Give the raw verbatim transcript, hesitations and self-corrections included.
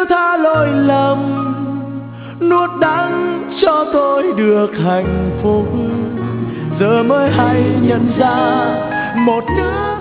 thứ tha lỗi lầm, nuốt đắng cho tôi được hạnh phúc. Giờ mới hay nhận ra một đứa